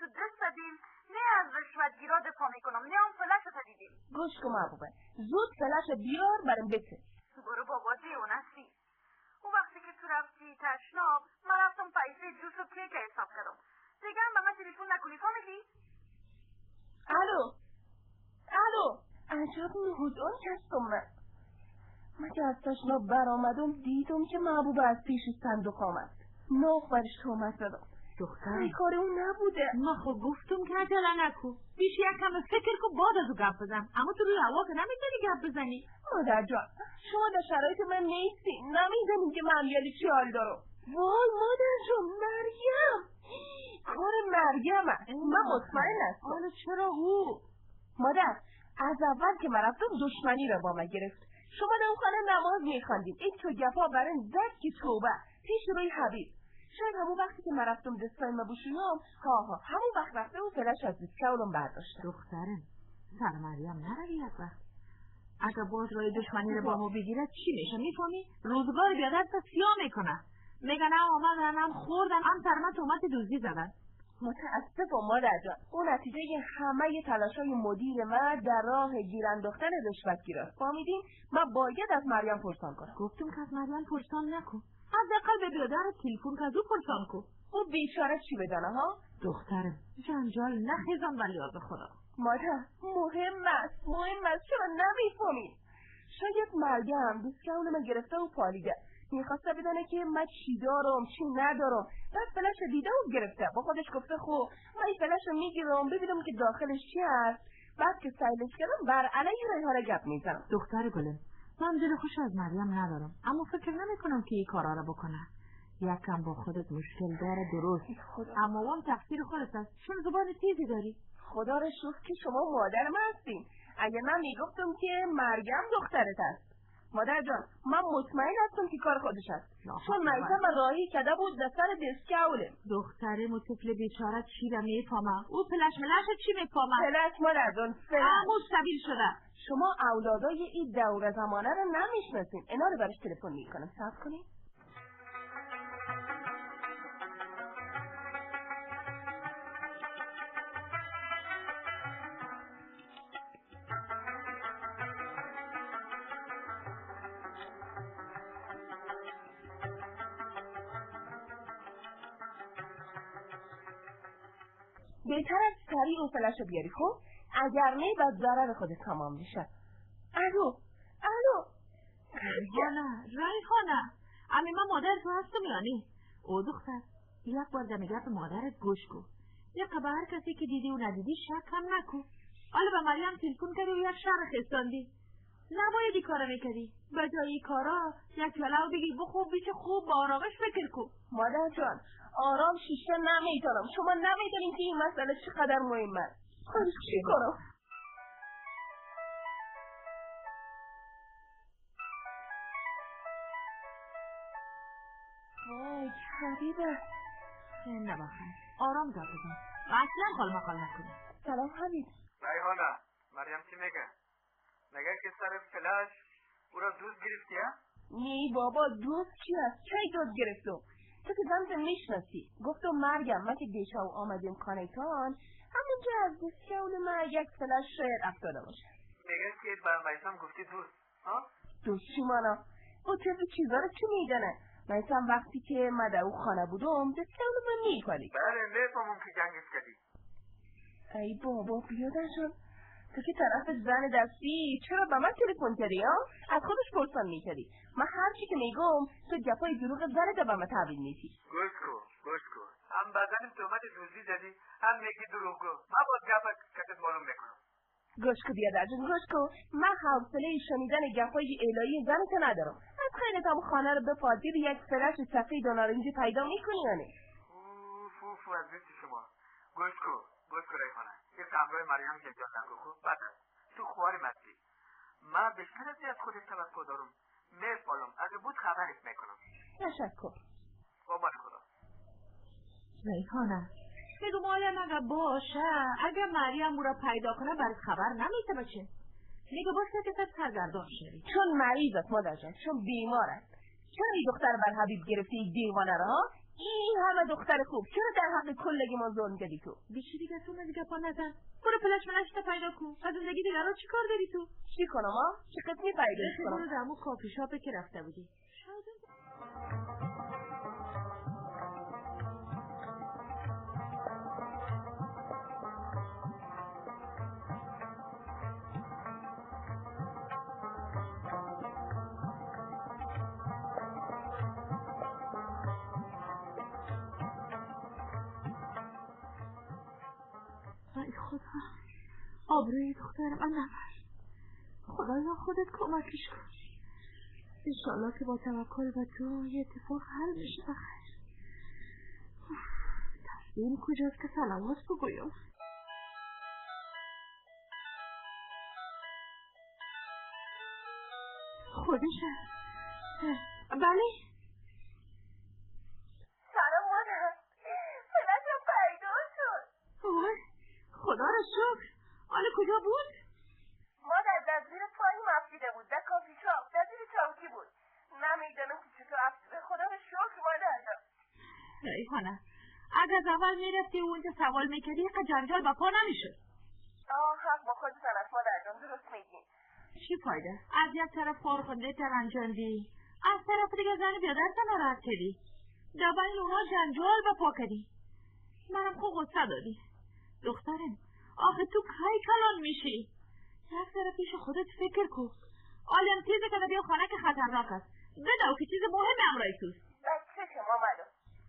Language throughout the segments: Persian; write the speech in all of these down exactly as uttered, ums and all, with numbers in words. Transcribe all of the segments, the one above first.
تو دست دادیم، نه از رشوتگیرا دفاع میکنم، نه هم فلش رو دیدیم. گوش کن محبوبه، زود فلش بیار برام بته. برو بابا دیونسی. اون وقتی که تو رفتی تشناب، من رفتم پیسه جوس و کیک حساب کردم. دیگه هم به من تلفن نکنی، فهمیدی؟ الو الو عجب نهودان کستم من. من که از تشناب برآمدم دیدم که محبوبه از پیش صندوق آمد. ناخ برش تومت زدم. دختره کار اون نبوده. ما خب گفتم که عجله نکو، بیش یک کم فکر کن بعد از او گپ بزن، اما تو روی هوا که نمیتونی گپ بزنی. مادر جان شما در شرایط من نیستی، نمیدونی که من یعنی چی حال دارم. وای مادر جان مریم، کار مریم هست. من مطمئن هستم. حالا چرا او؟ مادر از اول که من رفتم دشمنی را با من گرفت. شما در اون خانه نماز میخواندیم، این تو گپا برن زد که توبه پیش روی حبیب. شاید همون وقتی که من رفتم دستای ما بوشونم، ها ها همون وقت رفته و فلش از دستاولم برداشتم. دخترم سر مریم نروی یک وقت. اگه باز روی دشمنی رو با ما بگیره چی میشه میفهمی؟ روزگار بیادر تا سیاه میکنه. میگن هم آمدن هم خوردن هم سر من تومت دوزی زدن. متاسفم مادر جان، اون نتیجه همه تلاشای مدیر من در راه گیر انداختن رشوتگیراست. فهمیدین؟ من باید از مریم پرسان کنم. گفتم که از مریم پرسان نکن، حداقل به بیادر تلفن که از او پرسان کن. او بیچاره چی بدانه ها؟ دخترم جنجال نخیزم ولی از خدا. مادر مهم است مهم است چرا نمیفهمی؟ شاید مریم دیسکاون من گرفته و پالیده، میخواسته بدانه که من چی دارم چی ندارم. بعد فلش دیده و گرفته، با خودش گفته خب من این فلش رو میگیرم ببینم که داخلش چی هست، بعد که سایلش کردم بر علیه ریحانه گپ میزنم. دختر گلم من دل خوش از مریم ندارم، اما فکر نمی کنم که این کارا رو بکنه. یکم با خودت مشکل داره درست، اما اون تقصیر خودت است چون زبان تیزی داری. خدا رو شکر که شما مادر من هستین، اگه من میگفتم که مریم دخترت است. مادر جان من مطمئن هستم که کار خودش است، چون میتم راهی کده بود در سر دسکاوله. دختره و طفل بیچاره چی رو میفهمه؟ او پلش ملش چی میفهمه؟ پلش مادر جان اما سبیل شده. شما اولادای این دور زمانه رو نمیشناسین. اینا رو برش تلفن میکنم، صبر کنین. بهتر از سریع و فلش رو بیاری خب؟ اگر نه بعد ضرر خودت تمام میشه. الو الو ریحانه ریحانه امی من مادر تو هستم یعنی؟ او دختر یک بار دمیگه به مادرت گوش کن، یک به هر کسی که دیدی و ندیدی شک هم نکن. حالا به مریم تلفن کردی و یک شرح خستاندی، نباید این کارا میکردی. به جای این کارا یک کلاو بگی بخوب بیچه خوب با آرامش فکر کن. مادر جان آرام شیشه نمیتونم، شما نمیدونین که این مسئله چقدر مهمه. خب چی کنم؟ وای حبیبه نباخن آرام جا بزن و اصلا خال مخال نکنی. سلام حبیب. ریحانه مریم چی میگه؟ میگه که سر فلش او را دوست گرفتی ها؟ نی بابا دوست چی هست؟ چای دوست گرفتم؟ تو که زمت میشناسی. گفتم مریم من که دیشب آمدیم خانه‌تان همونجا از دستکاون من یک فلش شاید افتاده باشه. میگه که بر میسم گفتی دوست ها؟ دوست چی مانا؟ او طبع چیزا رو چی میدانه؟ میسم وقتی که من در او خانه بودم دستکاون من میپالی. بله میفهمم که جنگش کردی. ای بابا بیادرشون تو که طرف زن دستی چرا به من تلفن کردی ها؟ از خودش پرسان میکردی. من هر چی که میگم تو گپای دروغ زنت به من تحویل میدی. گوش کن گوش کن هم بدن تهمت دوزی زدی هم میگی دروغگو. من با گپ کتت معلوم میکنم. گوش کن بیادرجون گوش کن، من حوصله شنیدن گپای الهی زنت ندارم. از خیلیت هم خانه رو بپادی به یک فلش سفید و نارنجی پیدا میکنی یا نه؟ اوف اوف از بیست شما. گوش کن گوش کن ریحانه یه تمرای مریم که جا نگو خوب بعد تو خواری مستی من بیشتر از از خودت توقع دارم میفالم اگه بود خبرت میکنم. تشکر. قربان خدا. ریحانه بگو مالم اگه باشه اگه مریم او را پیدا کنه برای خبر نمیته باشه. نگه باشه که سر سرگردان شدی چون مریض است مادر جان، چون بیمار است. چرا این دختر بر حبیب گرفتی این دیوانه را؟ این همه دختر خوب چرا در حق کلگی ما ظلم کردی تو؟ بیشی دیگه تو من دیگه پا نزن. برو پلش منشته پیدا کن. از زندگی دیگه رو چی کار داری تو؟ چی کنم ها؟ چی قسمی پیداش کنم؟ برو دمو کافی شاپه که رفته بودی. ای خدا، آبروی دختر من نبر. خدایا خودت کمکش کن. انشالله که با توکل به تو یه اتفاق حل میشه بخیر. تصمیم کجاست که سلامات بگویم؟ خودشه. بله سلام مادر، پلشم پیدا شد. وای خدا را شکر. حالا کجا بود؟ مادر در زیر پایی مفیده بود، در کافی شاپ، در زیر چوکی بود. نمیدانم که چطور افته. خدا را شکر مادر. ریحانه اگه از اول میرفتی و اونجا سوال میکردی که جنجال با پا نمیشد. آه حق با خودتان است مادر جان، درست میگین. چی فایده؟ از یک طرف فارغنده ترنجاندی، از طرف دیگه زنی بیادر ناراحت کردی. دبایل اونا جنجال با پا کردی. منم خوب غصه دادی. دخترم آخه تو کی کلان میشی؟ یک طرف پیش خودت فکر کن. آلم تیزه که بیا خانه که خطرناک است. بدو که چیز مهم امرای توست. بچه شما مدو.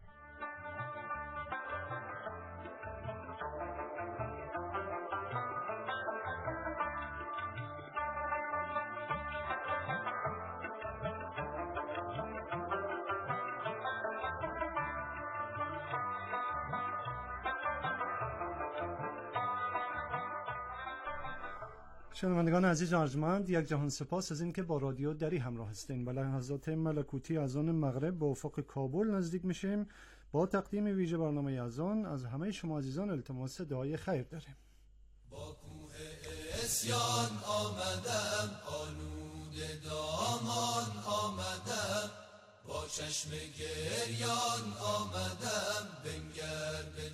شنوندگان عزیز و ارجمند، یک جهان سپاس از این که با رادیو دری همراه هستین. به لحظات ملکوتی از آن مغرب به افق کابل نزدیک میشیم. با تقدیم ویژه برنامه از آن از همه شما عزیزان التماس دعای خیر داریم. با کوه اسیان آمدم، آلود دامان آمدم، با چشم گریان آمدم، بنگر به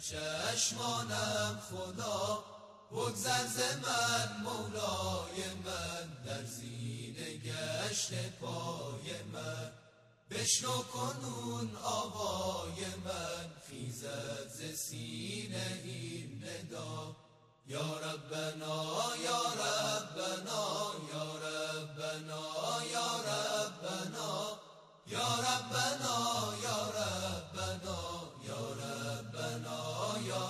چشمانم خدا، بگذر ز من مولای من، در زیر گشت پای من، بشنو کنون آوای من، خیزد ز سینه این ندا، یا ربنا یا ربنا یا ربنا یا ربنا یا ربنا یا ربنا یا ربنا یا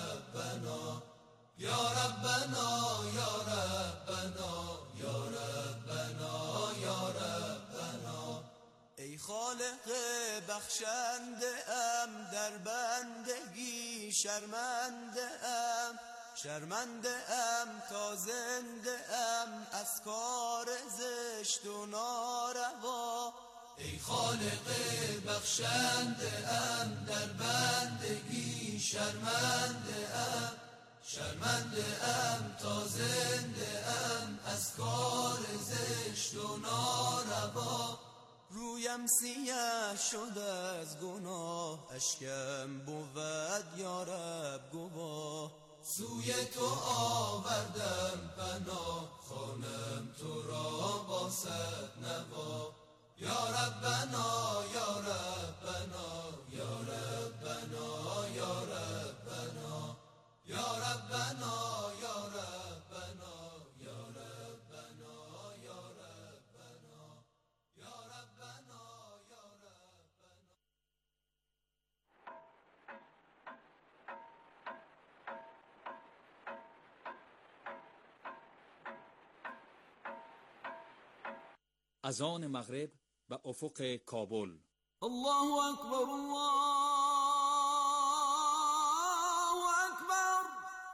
ربنا یا ربنا یا ربنا یا ربنا یا ربنا. ای خالق بخشنده ام، در بندگی شرمنده ام، شرمنده ام تا زنده ام از کار زشت و ناروا. ای خالق بخشنده ام، در بندگی شرمنده ام، شرمنده ام تا زنده ام از کار زشت و ناروا. رویم سیاه شد از گناه، اشکم بود یا رب گواه، سوی تو آوردم پناه، خوانم تو را با صد نوا. یا ربنا یا ربنا یا ربنا یا ربنا یا ربنا یا ربنا یا ربنا یا ربنا یا ربنا یا ربنا. از آن مغرب به افق کابل. الله اکبر الله اکبر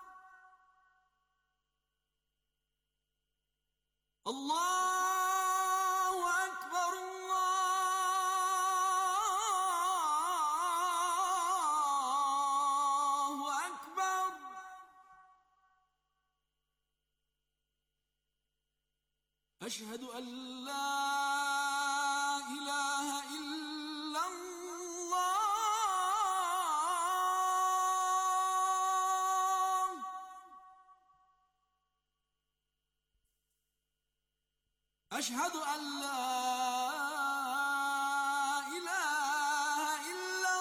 الله اکبر الله اکبر. اشهد ان لا اله الا الله أشهد أن لا إله إلا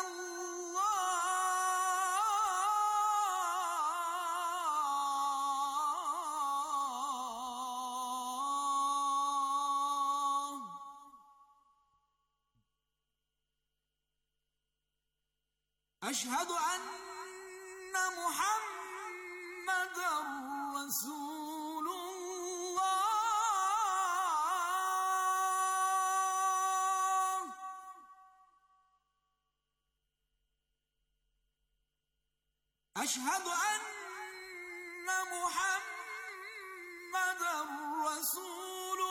الله. أشهد أن محمدًا رسول الله. أشهد أن محمدًا رسول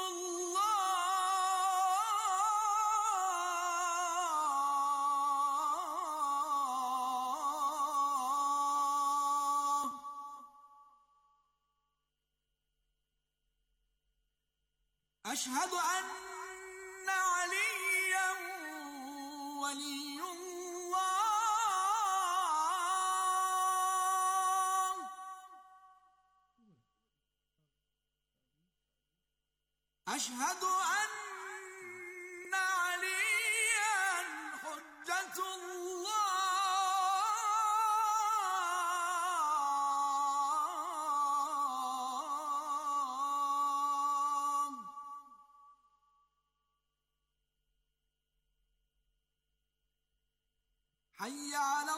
الله. أشهد أن عليًّا ولي الله. أشهد أن عليًّا حجة الله. حي على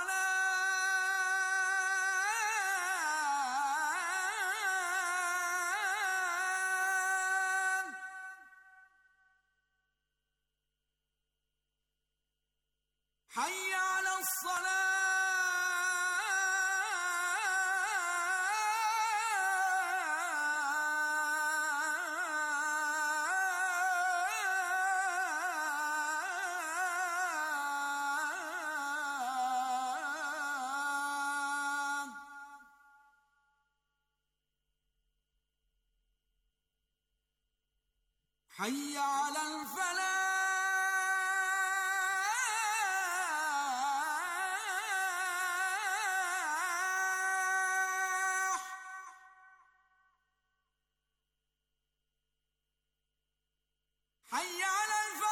الصلاة. حي على الصلاة. حي على الفلاح. حي على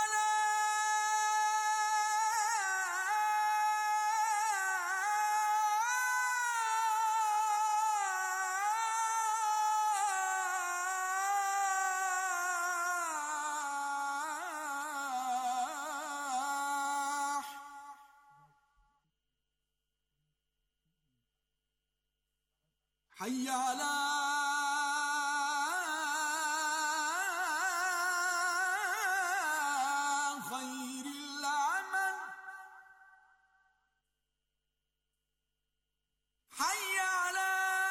الفلاح. حي على خير العمل. حي على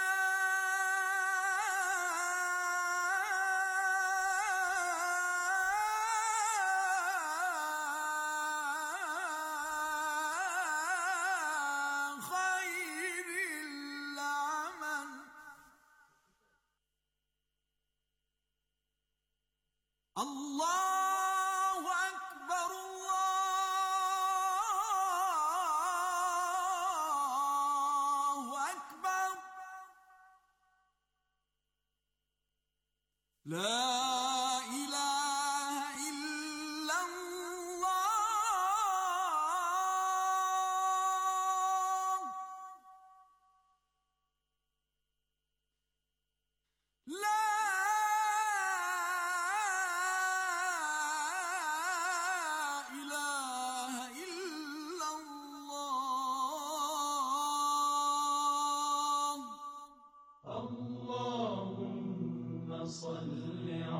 خير العمل. الله أكبر الله أكبر. لا إله إلا الله. لا إله إلا الله. اللهم صل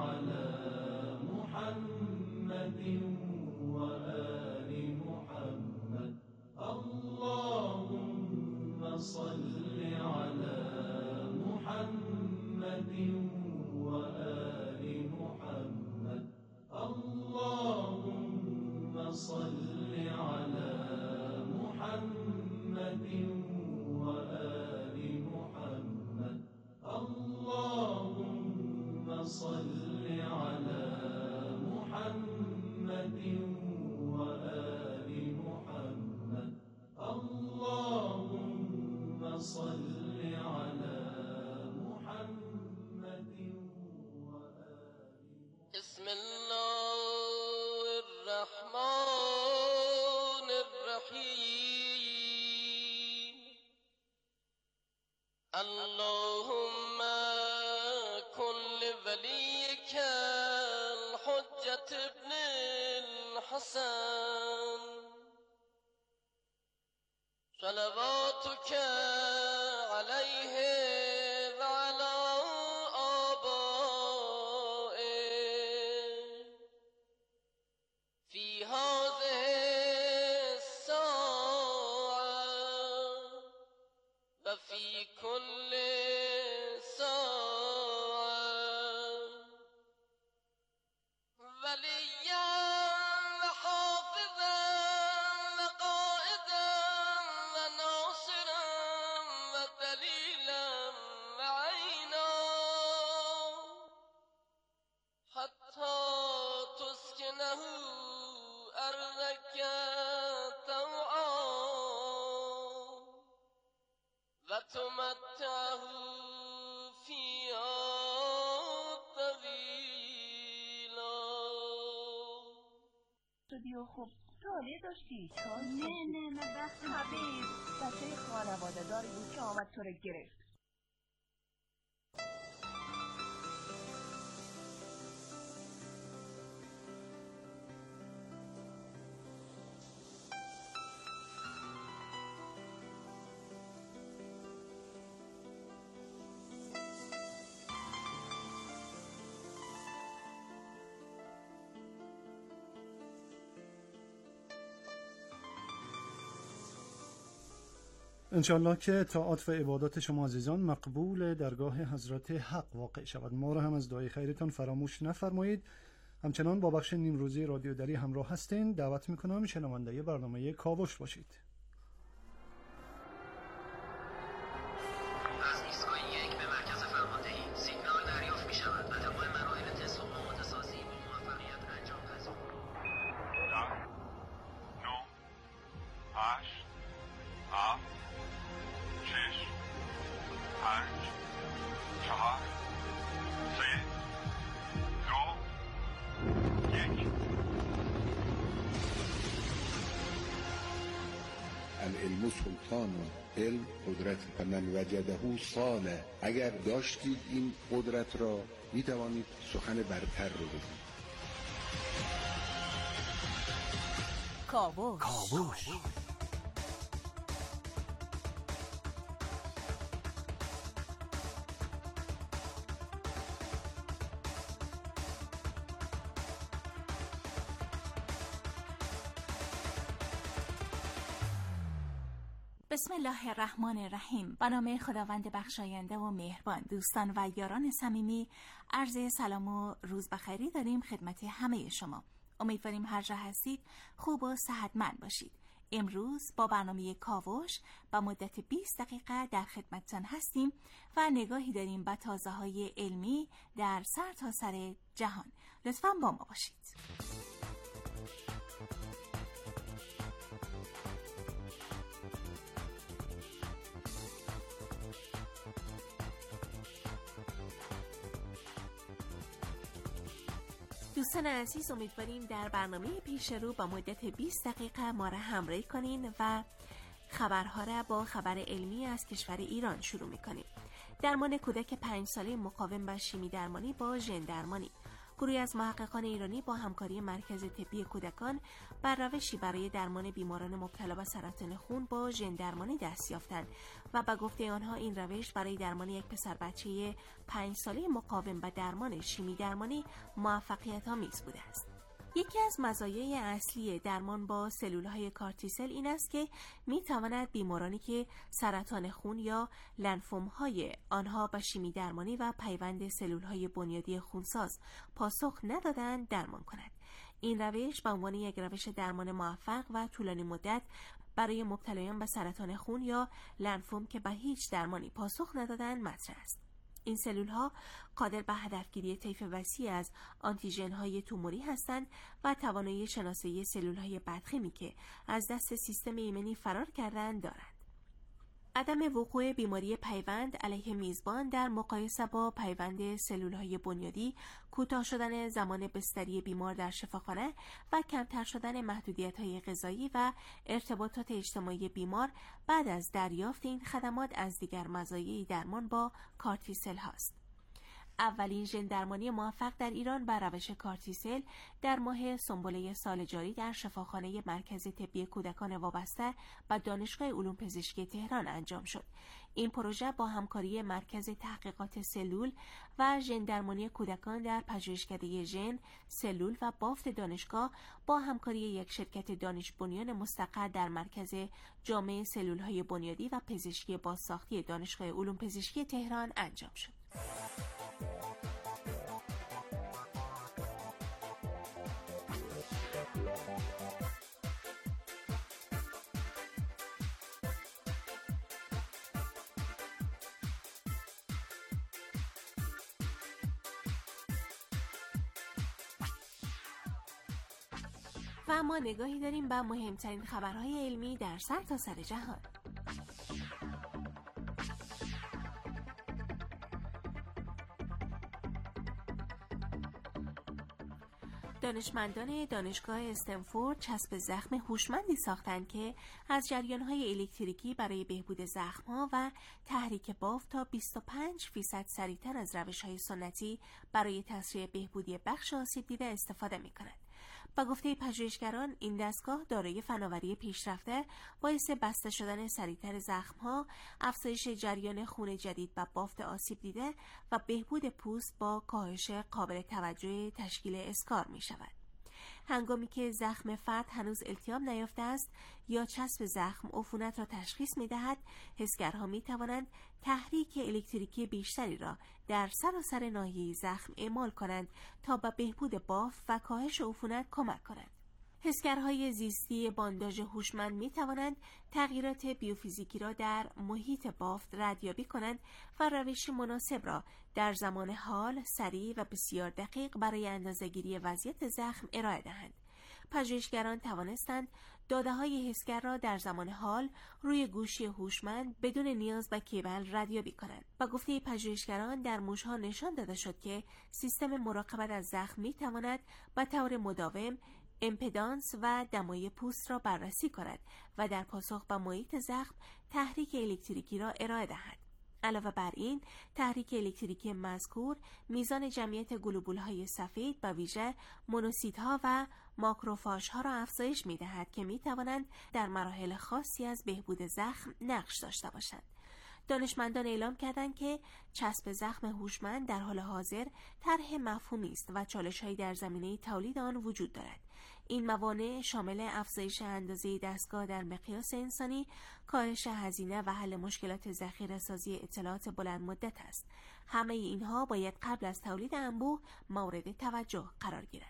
الله الرحمن الرحیم. اللهم کن لولیک الحجة ابن الحسن صلواتك عليه وعلى آبائه في هذه الساعة وفي كل ساعة وليا وحافظا وقائدا وناصرا ودليلا وعينا حتى تسكنه أرضك طوعا وتمتعه فيها طويلا. استودیو خوب ساله داشتی؟ چای نه نه نه بخت حبیب بچه خانواده داری بود که آمد تو رو گرفت. انشالله که طاعات و عبادات شما عزیزان مقبول درگاه حضرت حق واقع شود. ما را هم از دعای خیرتان فراموش نفرمایید. همچنان با بخش نیمروزی رادیو دری همراه هستین. دعوت میکنم شنونده برنامه کاوش باشید. از ایستگاه یک به مرکز فرماندهی سیگنال دریافت میشود و تمام مراحل تست و آماده سازی با موفقیت انجام پذیر. ده، نه، هشت، هفت، شش، پنج، چهار، سه، دو، یک. العلم سلطان، علم قدرت، فمن وجده صانع. اگر داشتید این قدرت را می توانید سخن برتر رو بگید. کاوش. کاوش. بسم الله الرحمن الرحیم. به نام خداوند بخشاینده و مهربان. دوستان و یاران صمیمی، عرض سلام و روز بخیری داریم خدمت همه شما. امیدواریم هر جا هستید خوب و صحتمند باشید. امروز با برنامه کاوش با مدت بیست دقیقه در خدمتتان هستیم و نگاهی داریم به تازه‌های علمی در سرتاسر جهان. لطفاً با ما باشید. دوستان عزیز، امیدواریم در برنامه پیش رو با مدت بیست دقیقه ما را همراهی کنین و خبرها را با خبر علمی از کشور ایران شروع میکنیم. درمان کودک پنج ساله مقاوم به شیمی درمانی با ژن درمانی. گروهی از محققان ایرانی با همکاری مرکز طبی کودکان بر روشی برای درمان بیماران مبتلا به سرطان خون با ژن درمانی دست یافتند و به گفته آنها این روش برای درمان یک پسر بچه پنج ساله مقاوم به درمان شیمی درمانی موفقیت آمیز بوده است. یکی از مزایای اصلی درمان با سلول‌های کارتیسل این است که می‌تواند بیمارانی که سرطان خون یا لنفوم‌های آنها به شیمی درمانی و پیوند سلول‌های بنیادی خونساز پاسخ ندادند درمان کند. این روش به عنوان یک روش درمان موفق و طولانی مدت برای مبتلایان به سرطان خون یا لنفوم که به هیچ درمانی پاسخ ندادند مطرح است. این سلول‌ها قادر به هدفگیری طیف وسیع از آنتیژن‌های توموری هستند و توانایی شناسایی سلول‌های بدخیمی که از دست سیستم ایمنی فرار کردند دارند. عدم وقوع بیماری پیوند علیه میزبان در مقایسه با پیوند سلولهای بنیادی، کوتاه شدن زمان بستری بیمار در شفاخانه و کمتر شدن محدودیت‌های غذایی و ارتباطات اجتماعی بیمار بعد از دریافت این خدمات از دیگر مزایای درمان با کارتیسل هاست. اولین ژن درمانی موفق در ایران بر روش کارتیسل در ماه سنبله سال جاری در شفاخانه مرکز طبی کودکان وابسته و دانشگاه علوم پزشکی تهران انجام شد. این پروژه با همکاری مرکز تحقیقات سلول و ژن درمانی کودکان در پژوهشکده ژن، سلول و بافت دانشگاه با همکاری یک شرکت دانش بنیان مستقر در مرکز جامعه سلولهای بنیادی و پزشکی بازساختی دانشگاه علوم پزشکی تهران انجام شد. و ما نگاهی داریم به مهمترین خبرهای علمی در سر تا سر جهان. دانشمندان دانشگاه استنفورد چسب زخم هوشمندی ساختند که از جریان‌های الکتریکی برای بهبود زخم‌ها و تحریک بافت تا بیست و پنج درصد سریعتر از روش‌های سنتی برای تسریع بهبودی بخش آسیب دیده استفاده می‌کند. با گفته پژوهشگران، این دستگاه دارای فناوری پیشرفته باعث بسته شدن سریعتر زخم‌ها، افزایش جریان خون جدید و بافت آسیب دیده و بهبود پوست با کاهش قابل توجه تشکیل اسکار می‌شود. هنگامی که زخم فرد هنوز التیام نیافته است یا چسب زخم عفونت را تشخیص می‌دهد، حسگرها می‌توانند تحریک الکتریکی بیشتری را در سراسر ناحیه زخم اعمال کنند تا به بهبود بافت و کاهش عفونت کمک کنند. حسگرهای زیستی بانداژ هوشمند می توانند تغییرات بیوفیزیکی را در محیط بافت ردیابی کنند و روش مناسب را در زمان حال، سریع و بسیار دقیق برای اندازه‌گیری وضعیت زخم ارائه دهند. پژوهشگران توانستند داده‌های حسگر را در زمان حال روی گوشی هوشمند بدون نیاز به کیبل ردیابی کنند. با گفته پژوهشگران، در موش‌ها نشان داده شد که سیستم مراقبت از زخم می‌تواند به طور مداوم امپدانس و دمای پوست را بررسی کند و در پاسخ به محیط زخم تحریک الکتریکی را ارائه دهد. علاوه بر این، تحریک الکتریکی مذکور میزان جمعیت گلوبول‌های سفید به ویژه مونوسیت‌ها و ماکروفاژها را افزایش می‌دهد که می‌توانند در مراحل خاصی از بهبود زخم نقش داشته باشند. دانشمندان اعلام کردند که چسب زخم هوشمند در حال حاضر طرح مفهومی است و چالش‌هایی در زمینه تولید آن وجود دارد. این موانع شامل افزایش اندازه دستگاه در مقیاس انسانی، کاهش هزینه و حل مشکلات ذخیره‌سازی اطلاعات بلند مدت است. همه اینها باید قبل از تولید انبوه مورد توجه قرار گیرند.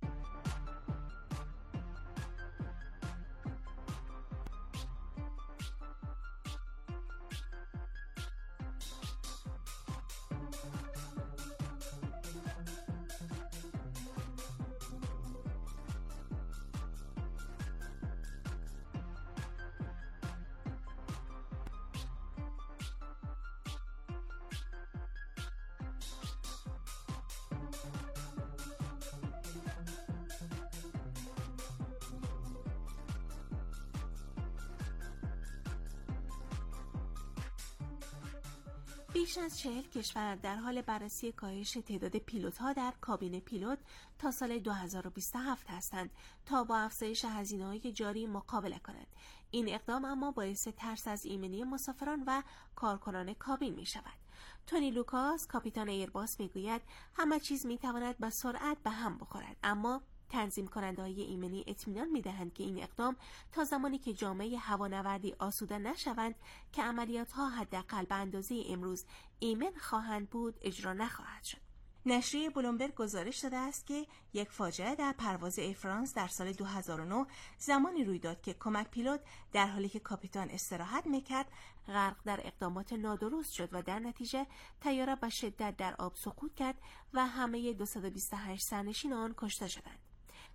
بیش از چهل کشور در حال بررسی کاهش تعداد پیلوت‌ها در کابین پیلوت تا سال دو هزار و بیست و هفت هستند تا با افزایش هزینه‌های جاری مقابله کنند. این اقدام اما باعث ترس از ایمنی مسافران و کارکنان کابین می شود. تونی لوکاس، کاپیتان ایرباس، میگوید همه چیز میتواند به سرعت به هم بخورد، اما تنظیم کننده های ایمنی اطمینان میدهند که این اقدام تا زمانی که جامعه هوانوردی آسوده نشوند که عملیات ها حداقل به اندازه امروز ایمن خواهند بود اجرا نخواهد شد. نشریه بلومبرگ گزارش داده است که یک فاجعه در پرواز ایرفرانس در سال دو هزار و نه زمانی روی داد که کمک پیلوت در حالی که کاپیتان استراحت میکرد غرق در اقدامات نادرست شد و در نتیجه طیاره به شدت در آب سقوط کرد و همه دویست و بیست و هشت سرنشین آن کشته شدند.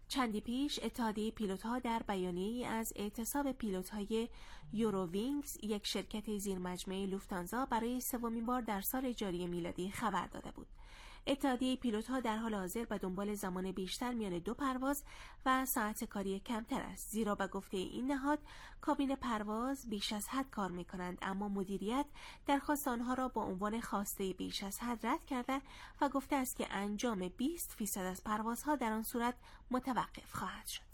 چندی پیش اتحادیه پیلوت‌ها در بیانیه‌ای از اعتصاب پیلوت‌های یورووینگز، یک شرکت زیرمجموعه لوفتانزا، برای سومین بار در سال جاری میلادی خبر داده بود. اتحادیه پیلوت‌ها در حال حاضر به دنبال زمان بیشتر میان دو پرواز و ساعت کاری کمتر است، زیرا به گفته این نهاد کابین پرواز بیش از حد کار می‌کنند، اما مدیریت درخواست آنها را با عنوان خواسته بیش از حد رد کرده و گفته است که انجام بیست فیصد از پروازها در آن صورت متوقف خواهد شد.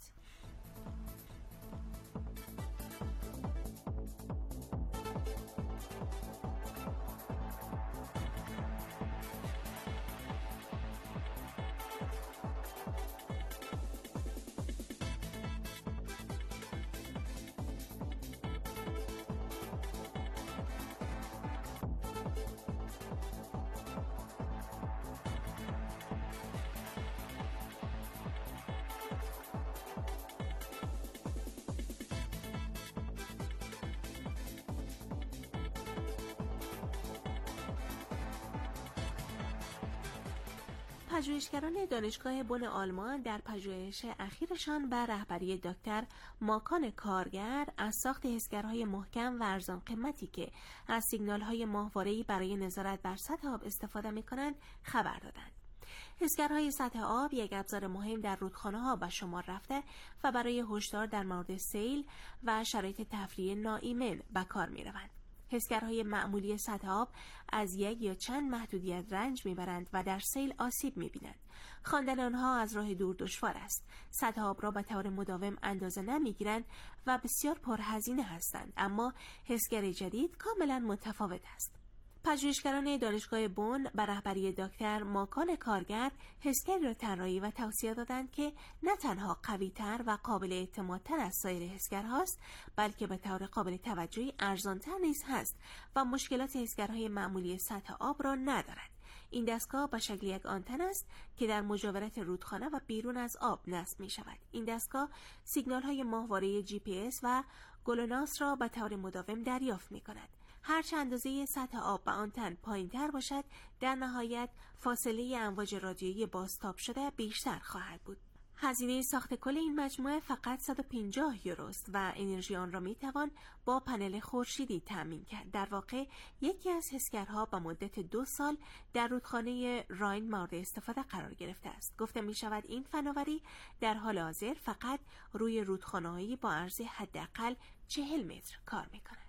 پژوهشگران دانشگاه بن آلمان در پژوهش اخیرشان بر رهبری دکتر ماکان کارگر از ساخت حسگرهای محکم و ارزان قیمتی که از سیگنال‌های ماهواره‌ای برای نظارت بر سطح آب استفاده می‌کنند خبر دادند. حسگرهای سطح آب یک ابزار مهم در رودخانه‌ها به شمار رفته و برای هشدار در مورد سیل و شرایط تفریح ناایمن به کار می‌روند. حسگرهای معمولی سطح آب از یک یا چند محدودیت رنج میبرند و در سیل آسیب میبینند. خواندن آنها از راه دور دشوار است. سطح آب را به طور مداوم اندازه نمیگیرند و بسیار پرهزینه هستند، اما حسگر جدید کاملا متفاوت است. پژوهشگران دانشگاه بن بر رهبری دکتر ماکان کارگر حسگری را طراحی و توسعه دادند که نه تنها قوی‌تر و قابل اعتمادتر از سایر حسگرهاست، بلکه به طور قابل توجهی ارزان‌تر نیز هست و مشکلات حسگرهای معمولی سطح آب را ندارد. این دستگاه به شکل یک آنتن است که در مجاورت رودخانه و بیرون از آب نصب می شود. این دستگاه سیگنال‌های ماهواره جی پی اس و گلوناس را به طور مداوم دریافت می کند. هرچه اندازه سطح آب به آنتن پایین‌تر باشد، در نهایت فاصله امواج رادیویی بازتاب شده بیشتر خواهد بود. هزینه ساخت کل این مجموعه فقط صد و پنجاه یوروست و انرژی آن را میتوان با پنل خورشیدی تامین کرد. در واقع یکی از حسگرها به مدت دو سال در رودخانه راین مورد استفاده قرار گرفته است. گفته می شود این فناوری در حال حاضر فقط روی رودخانه‌هایی با عرض حداقل چهل متر کار می کند.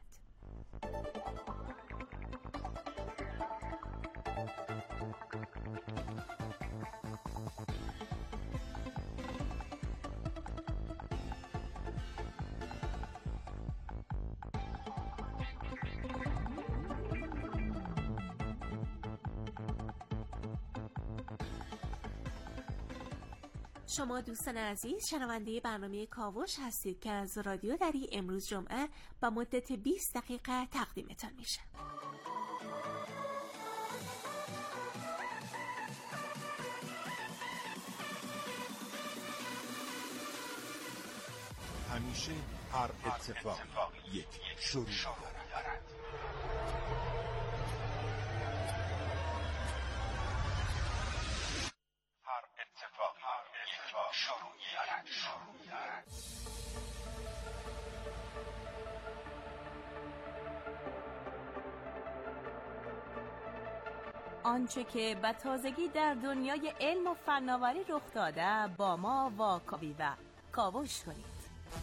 شما دوستان عزیز شنونده برنامه کاوش هستید که از رادیو دری امروز جمعه با مدت بیست دقیقه تقدیمتان میشه. همیشه هر اتفاق یک شروع دارد. هر اتفاق یک شروعی دارد. آنچه که به تازگی در دنیای علم و فناوری رخ داده با ما واکاوی و کاوش کنید.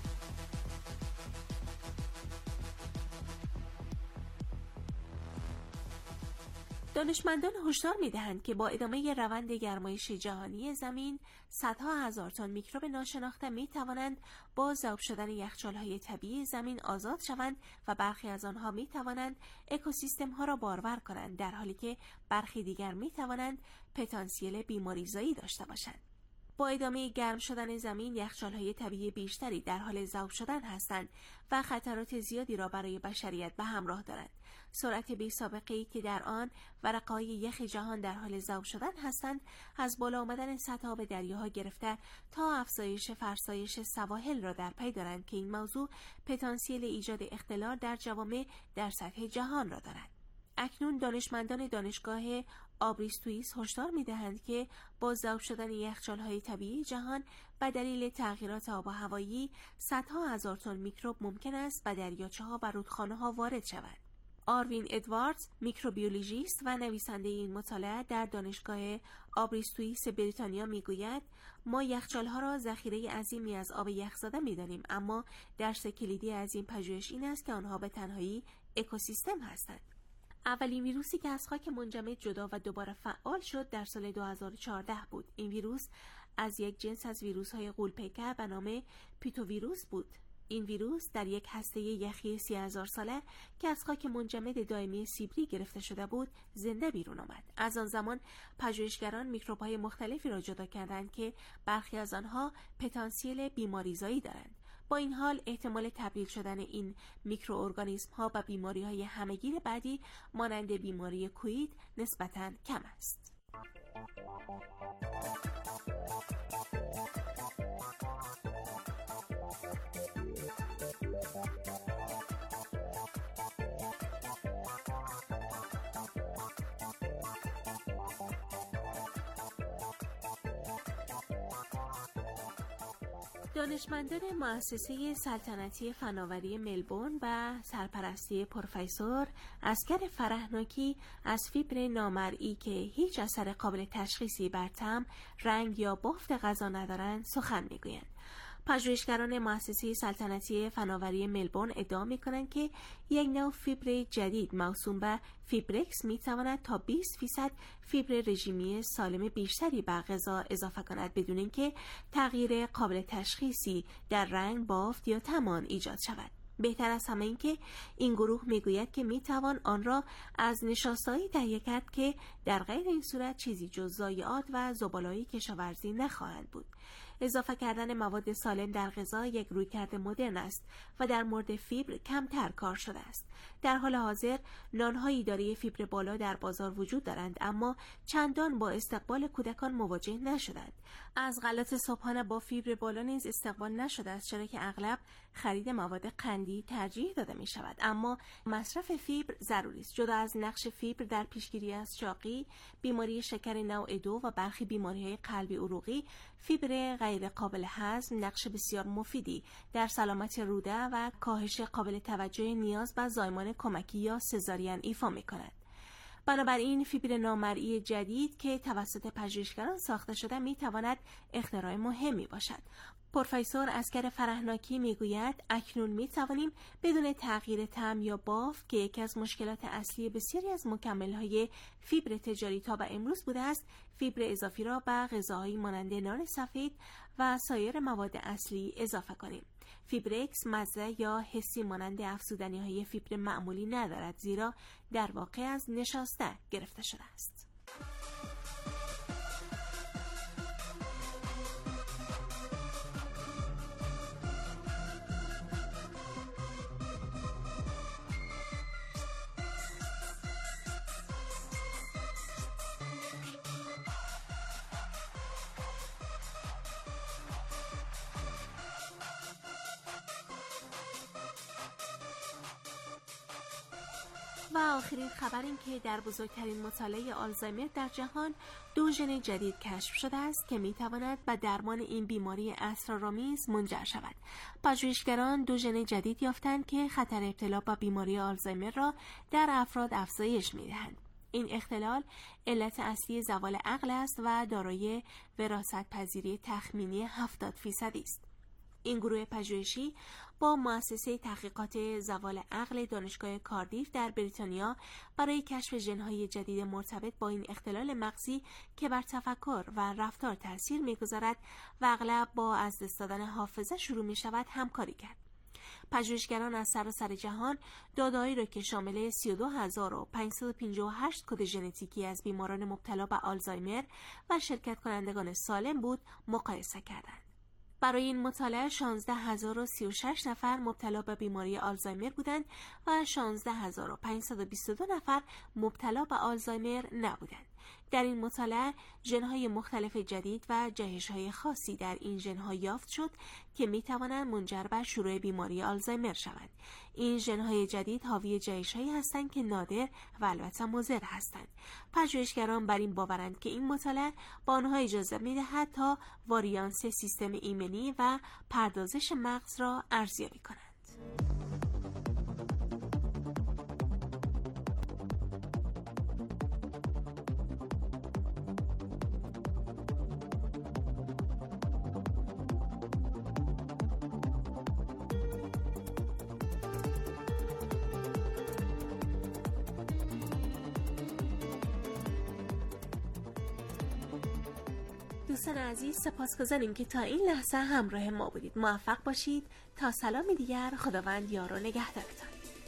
دانشمندان هشدار می‌دهند که با ادامه روند گرمایش جهانی زمین، صدها هزار تن میکروب ناشناخته می‌توانند با ذوب شدن یخچال‌های طبیعی زمین آزاد شوند و برخی از آنها می‌توانند اکوسیستم‌ها را بارور کنند، در حالی که برخی دیگر می‌توانند پتانسیل بیماریزایی داشته باشند. با ادامه گرم شدن زمین، یخچال‌های طبیعی بیشتری در حال ذوب شدن هستند و خطرات زیادی را برای بشریت به همراه دارند. سرعت بی‌سابقه‌ای که در آن ورقه‌های یخ جهان در حال ذوب شدن هستند، از بالا آمدن سطح آب دریاها گرفته تا افزایش فرسایش سواحل را در پی دارند که این موضوع پتانسیل ایجاد اختلال در جوامع در سطح جهان را دارد. اکنون دانشمندان دانشگاه آبریستوئیس هشدار می‌دهند که با ذوب شدن یخچال‌های طبیعی جهان به دلیل تغییرات آب و هوایی صدها هزار تن میکروب ممکن است به دریاچه‌ها و رودخانه‌ها وارد شود. آروین ادواردز، میکروبیولوژیست و نویسنده این مطالعه در دانشگاه آبریستوئیس بریتانیا میگوید ما یخچال‌ها را ذخیره عظیمی از آب یخزده می‌دانیم، اما درس کلیدی از این پژوهش این است که آنها به تنهایی اکوسیستم هستند. اولین ویروسی که از خاک منجمد جدا و دوباره فعال شد در سال دو هزار و چهارده بود. این ویروس از یک جنس از ویروس‌های غول‌پیکر به نام پیتوویروس بود. این ویروس در یک هسته یخی سی هزار ساله که از خاک منجمد دائمی سیبری گرفته شده بود زنده بیرون آمد. از آن زمان پژوهشگران میکروب‌های مختلفی را جدا کردند که برخی از آنها پتانسیل بیماریزایی دارند. با این حال احتمال تبدیل شدن این میکروارگانیسم‌ها به بیماری‌های همه‌گیر بعدی مانند بیماری کوید نسبتاً کم است. دانشمندان مؤسسه سلطنتی فناوری ملبورن و سرپرستی پروفسور اسکر فرهناکی از فیبر نامرئی که هیچ اثر قابل تشخیصی بر طعم، رنگ یا بافت غذا ندارند سخن میگویند. پژوهشگران مؤسسه سلطنتی فناوری ملبورن ادعا می‌کنند که یک نوع فیبر جدید موسوم به فیبرکس می‌تواند تا بیست فیصد فیبر رژیمی سالم بیشتری به غذا اضافه کند بدون اینکه تغییر قابل تشخیصی در رنگ، بافت یا طعم ایجاد شود. بهتر از همه این که این گروه میگوید که میتوان آن را از نشاسته‌ای تهیه کرد که در غیر این صورت چیزی جز ضایعات و زباله‌های کشاورزی نخواهند بود. اضافه کردن مواد سالم در غذا یک رویکرد مدرن است و در مورد فیبر کمتر کار شده است. در حال حاضر نان‌های دارای فیبر بالا در بازار وجود دارند، اما چندان با استقبال کودکان مواجه نشدند. از غلات صبحانه با فیبر بالا نیز استقبال نشده است، چرا که اغلب خرید مواد قندی ترجیح داده می شود. اما مصرف فیبر ضروری است. جدا از نقش فیبر در پیشگیری از چاقی، بیماری شکر نوع دو و برخی بیماری‌های قلبی عروقی، فیبر غیر قابل هضم نقش بسیار مفیدی در سلامت روده و کاهش قابل توجه نیاز به زایمان کمکی یا سزارین ایفا می‌کند. بنابراین فیبر نامرئی جدید که توسط پژوهشگران ساخته شده می‌تواند اختراع مهمی باشد. پروفسور اسکر فرهناکی میگوید اکنون میتوانیم بدون تغییر طعم یا بافت که یکی از مشکلات اصلی بسیاری از مکمل‌های فیبر تجاری تا به امروز بوده است، فیبر اضافی را به غذاهایی مانند نان سفید و سایر مواد اصلی اضافه کنیم. فیبرکس مزه یا حسی مانند افزودنی‌های فیبر معمولی ندارد، زیرا در واقع از نشاسته گرفته شده است. و آخرین خبر این که در بزرگترین مطالعه آلزایمر در جهان دو ژن جدید کشف شده است که میتواند به درمان این بیماری اسرارآمیز منجر شود. پژوهشگران دو ژن جدید یافتند که خطر ابتلا به بیماری آلزایمر را در افراد افزایش میدهند. این اختلال علت اصلی زوال عقل است و دارای وراثت پذیری تخمینی هفتاد فیصدی است. این گروه پژوهشی با مؤسسه تحقیقات زوال عقل دانشگاه کاردیف در بریتانیا برای کشف ژن‌های جدید مرتبط با این اختلال مغزی که بر تفکر و رفتار تاثیر می‌گذارد و اغلب با از دست دادن حافظه شروع می‌شود همکاری کرد. پژوهشگران از سراسر جهان داده‌هایی را که شامل سی و دو هزار و پانصد و پنجاه و هشت کد ژنتیکی از بیماران مبتلا به آلزایمر و شرکت کنندگان سالم بود مقایسه کردند. برای این مطالعه شانزده هزار و سی و شش نفر مبتلا به بیماری آلزایمر بودند و شانزده هزار و پانصد و بیست و دو نفر مبتلا به آلزایمر نبودند. در این مطالعه ژن‌های مختلف جدید و جهش‌های خاصی در این ژن‌ها یافت شد که می‌توانند منجر به شروع بیماری آلزایمر شوند. این ژن‌های جدید حاوی جهش‌هایی هستند که نادر و البته مضر هستند. پژوهشگران بر این باورند که این مطالعه به آنها اجازه می‌دهد تا واریانس سیستم ایمنی و پردازش مغز را ارزیابی کنند. دوستان عزیز، سپاسگزاریم که تا این لحظه همراه ما بودید. موفق باشید. تا سلامی دیگر، خداوند یار و نگهدارتان.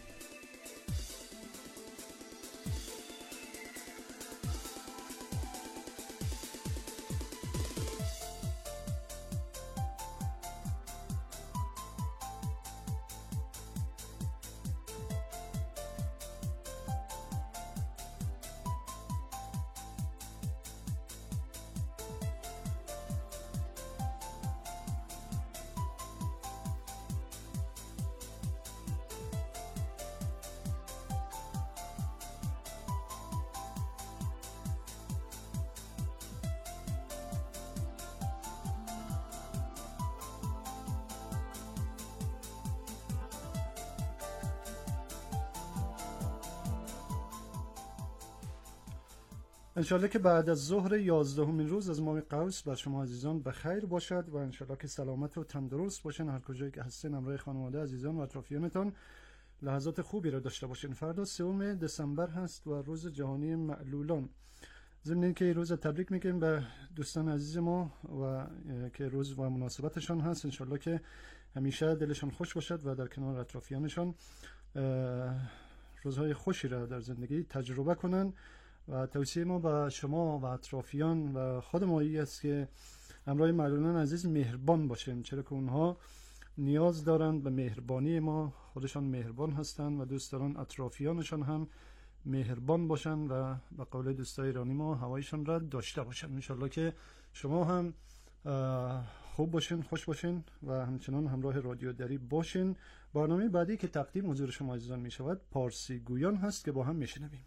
انشالله که بعد از ظهر یازدهمین روز از ماه قوس بر شما عزیزان بخیر باشد و انشالله که سلامت و تندرست باشین، هر کجایی که هستین، همراه خانواده عزیزان و اطرافیانتان لحظات خوبی را داشته باشین. فردا سوم دسامبر هست و روز جهانی معلولان. ضمن اینکه روز تبریک میگیم به دوستان عزیز ما و که روز و مناسبتشان هست، انشالله که همیشه دلشان خوش باشد و در کنار اطرافیانشان روزهای خوشی را در زندگی تجربه کنن. و توصیه ما به شما و اطرافیان و خود ما این است که همراه معلولان عزیز مهربان باشیم، چرا که اونها نیاز دارند به مهربانی ما. خودشان مهربان هستند و دوست دارن اطرافیانشان هم مهربان باشن و به قول دوستای ایرانی ما هوایشان را داشته باشن. انشالله که شما هم خوب باشین، خوش باشین و همچنان همراه رادیو دری باشین. برنامه بعدی که تقدیم حضور شما عزیزان می شود پارسی گویان هست که با هم میشنویم.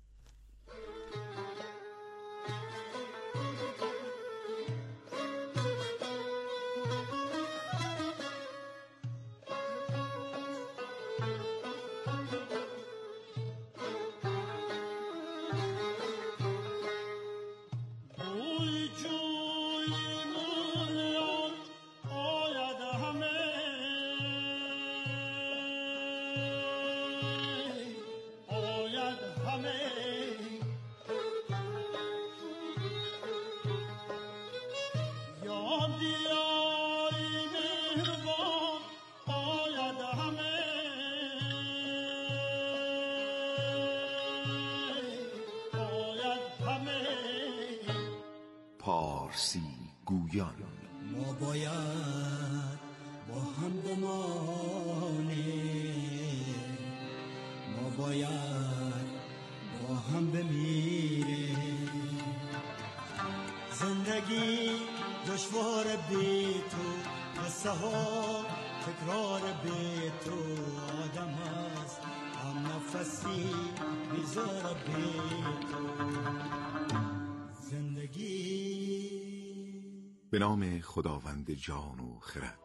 پارسی گویان. ما باید با هم بمانیم، ما باید با هم بمیریم. زندگی دشوار بی تو، قصه ها تکرار بی تو. آدم هست هم نفسی بیزار بی تو. به نام خداوند جان و خرد.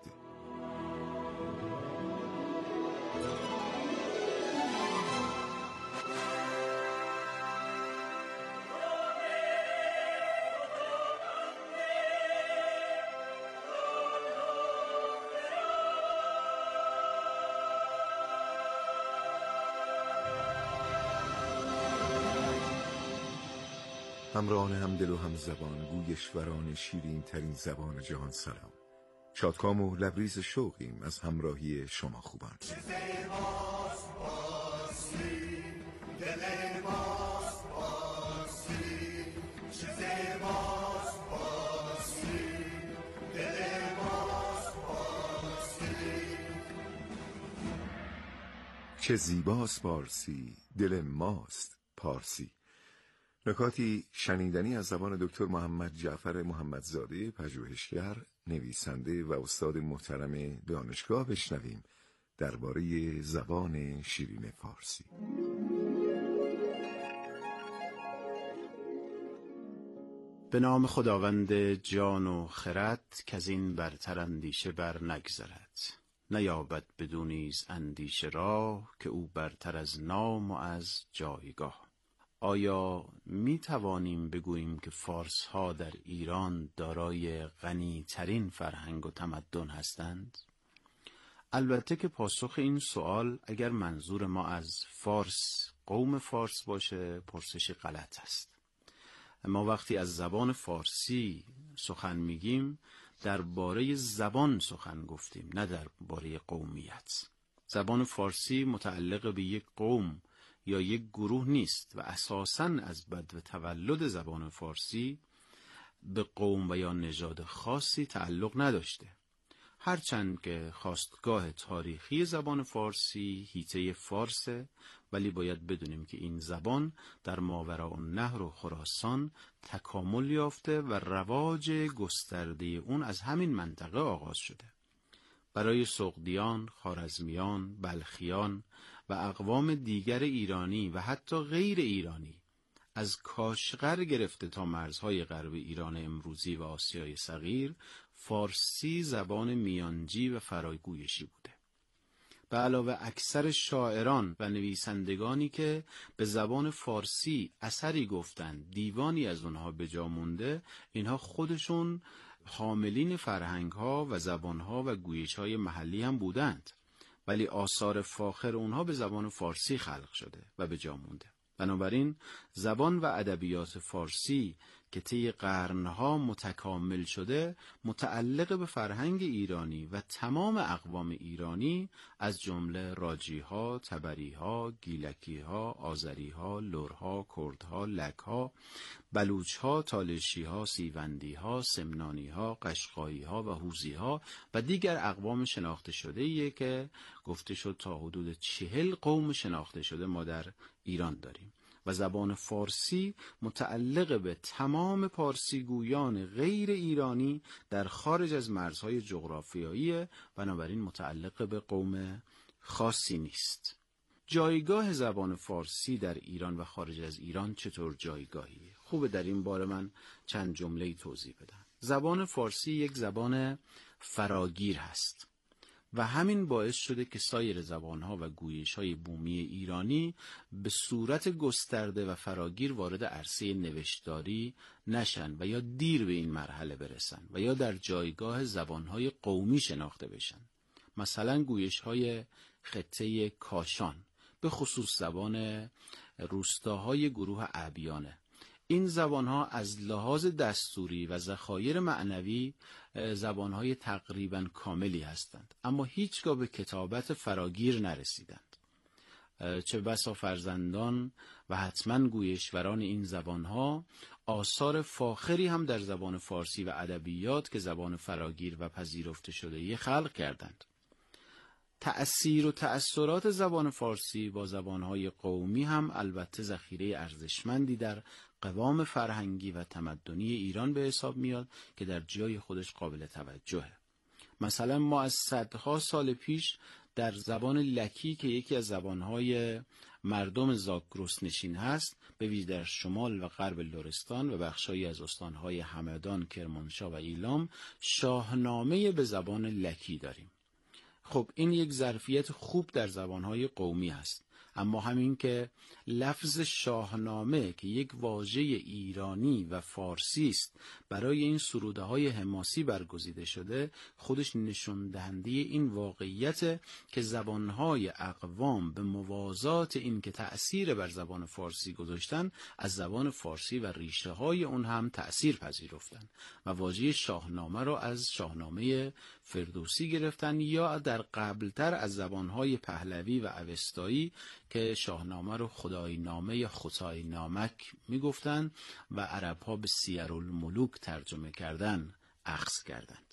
همراهان همدل و هم زبان، گویشوران شیرین ترین زبان جهان سلام. شادکام و لبریز شوقیم از همراهی شما خوبان. چه زیباست پارسی، دل ماست پارسی. نکاتی شنیدنی از زبان دکتر محمد جعفر محمدزاده، پژوهشگر، نویسنده و استاد محترم دانشگاه بشنویم درباره زبان شیرین فارسی. به نام خداوند جان و خرد که از این برتر اندیشه بر نگذرد، نیابد بدو نیز اندیشه راه که او برتر از نام و از جایگاه. آیا می توانیم بگوییم که فارس ها در ایران دارای غنی ترین فرهنگ و تمدن هستند؟ البته که پاسخ این سوال اگر منظور ما از فارس قوم فارس باشه پرسشی غلط است. ما وقتی از زبان فارسی سخن میگیم درباره زبان سخن گفتیم، نه درباره قومیت. زبان فارسی متعلق به یک قوم یا یک گروه نیست و اساساً از بدو تولد زبان فارسی به قوم و یا نژاد خاصی تعلق نداشته، هرچند که خاستگاه تاریخی زبان فارسی حیطه فارسه، ولی باید بدونیم که این زبان در ماوراءالنهر و خراسان تکامل یافته و رواج گسترده اون از همین منطقه آغاز شده. برای سغدیان، خوارزمیان، بلخیان و اقوام دیگر ایرانی و حتی غیر ایرانی از کاشغر گرفته تا مرزهای غرب ایران امروزی و آسیای صغیر، فارسی زبان میانجی و فرایگویشی بوده. به علاوه اکثر شاعران و نویسندگانی که به زبان فارسی اثری گفتند، دیوانی از اونها به جا مونده، اینها خودشون حاملین فرهنگ ها و زبان ها و گویش های محلی هم بودند، ولی آثار فاخر اونها به زبان فارسی خلق شده و به جا مونده. بنابراین زبان و ادبیات فارسی که طی قرنها متکامل شده متعلق به فرهنگ ایرانی و تمام اقوام ایرانی از جمله راجیها، تبریها، گیلکیها، آذریها، لرها، کردها، لکها، بلوچها، تالشیها، سیوندیها، سمنانیها، قشقاییها و هوزیها و دیگر اقوام شناخته شده‌ایه که گفته شد تا حدود چهل قوم شناخته شده ما در ایران داریم و زبان فارسی متعلق به تمام پارسی گویان غیر ایرانی در خارج از مرزهای جغرافیایی، بنابراین متعلق به قوم خاصی نیست. جایگاه زبان فارسی در ایران و خارج از ایران چطور جایگاهیه؟ خوبه در این باره من چند جمله توضیح بدم. زبان فارسی یک زبان فراگیر هست و همین باعث شده که سایر زبانها و گویش‌های بومی ایرانی به صورت گسترده و فراگیر وارد عرصه نوشتاری نشن و یا دیر به این مرحله برسن و یا در جایگاه زبانهای قومی شناخته بشن. مثلا گویش‌های خطه کاشان، به خصوص زبان روستاهای گروه اعبیانه، این زبانها از لحاظ دستوری و ذخایر معنوی زبانهای تقریبا کاملی هستند، اما هیچگاه به کتابت فراگیر نرسیدند. چه بسا فرزندان و حتما گویشوران این زبانها آثار فاخری هم در زبان فارسی و ادبیات که زبان فراگیر و پذیرفته شده خلق کردند. تأثیر و تأثیرات زبان فارسی با زبانهای قومی هم البته ذخیره ارزشمندی در قوام فرهنگی و تمدنی ایران به حساب میاد که در جای خودش قابل توجهه. مثلا ما از صدها سال پیش در زبان لکی که یکی از زبانهای مردم زاگرس نشین هست، به ویژه در شمال و غرب لرستان و بخشایی از استانهای همدان، کرمانشاه و ایلام، شاهنامه به زبان لکی داریم. خب این یک ظرفیت خوب در زبانهای قومی است، اما همین که لفظ شاهنامه که یک واژه ایرانی و فارسی است برای این سروده های حماسی برگزیده شده، خودش نشون دهنده این واقعیت که زبانهای اقوام به موازات این که تأثیر بر زبان فارسی گذاشتن، از زبان فارسی و ریشه های اون هم تأثیر پذیرفتن و واژه شاهنامه را از شاهنامه فردوسی گرفتن یا در قبلتر از زبانهای پهلوی و اوستایی که شاهنامه رو خدای نامه یا خدای نامک میگفتن و عرب‌ها به سیرالملوک ترجمه کردن اخذ کردند.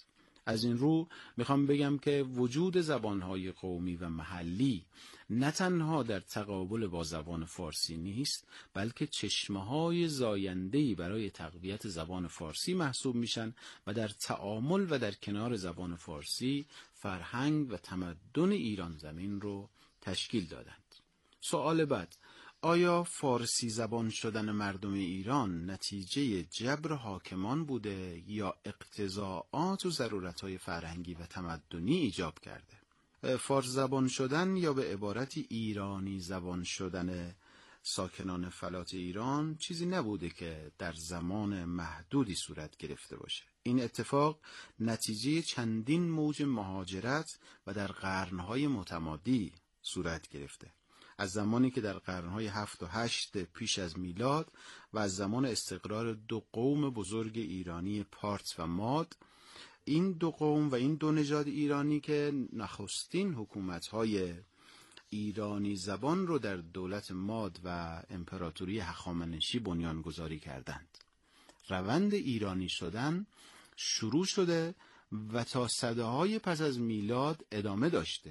از این رو میخوام بگم که وجود زبانهای قومی و محلی نه تنها در تقابل با زبان فارسی نیست، بلکه چشمه‌های زاینده‌ای برای تقویت زبان فارسی محسوب میشن و در تعامل و در کنار زبان فارسی فرهنگ و تمدن ایران زمین رو تشکیل دادند. سوال بعد: آیا فارسی زبان شدن مردم ایران نتیجه جبر حاکمان بوده یا اقتضاعات و ضرورت‌های فرهنگی و تمدنی ایجاب کرده؟ فارس زبان شدن یا به عبارتی ایرانی زبان شدن ساکنان فلات ایران چیزی نبوده که در زمان محدودی صورت گرفته باشه. این اتفاق نتیجه چندین موج مهاجرت و در قرن‌های متمادی صورت گرفته. از زمانی که در قرن‌های هفت و هشت پیش از میلاد و از زمان استقرار دو قوم بزرگ ایرانی پارس و ماد، این دو قوم و این دو نژاد ایرانی که نخستین حکومت‌های ایرانی زبان رو در دولت ماد و امپراتوری هخامنشی بنیانگذاری کردند. روند ایرانی شدن شروع شده و تا سده‌های پس از میلاد ادامه داشته.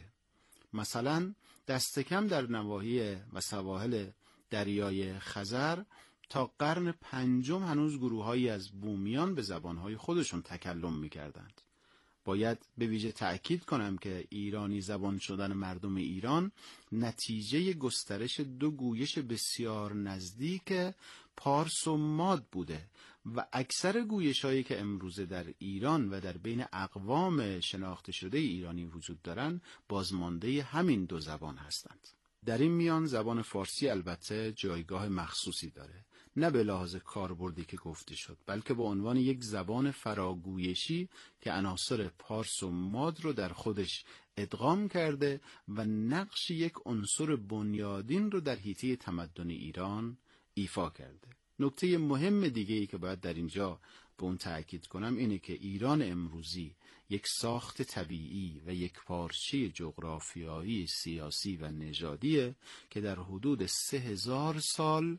مثلا دست کم در نواحی و سواحل دریای خزر تا قرن پنجم هنوز گروه‌هایی از بومیان به زبان‌های خودشون تکلم می‌کردند. باید به ویژه تأکید کنم که ایرانی زبان شدن مردم ایران نتیجه گسترش دو گویش بسیار نزدیک پارس و ماد بوده و اکثر گویش‌هایی که امروزه در ایران و در بین اقوام شناخته شده ایرانی وجود دارند بازمانده همین دو زبان هستند. در این میان زبان فارسی البته جایگاه مخصوصی داره، نه به لحاظ کاربردی که گفته شد، بلکه به عنوان یک زبان فراگویشی که عناصر پارس و ماد رو در خودش ادغام کرده و نقش یک عنصر بنیادین رو در حیطه تمدن ایران ایفا کرده. نکته مهم دیگه‌ای که باید در اینجا به اون تأکید کنم اینه که ایران امروزی یک ساخت طبیعی و یک پارچه جغرافیایی، سیاسی و نژادیه که در حدود سه هزار سال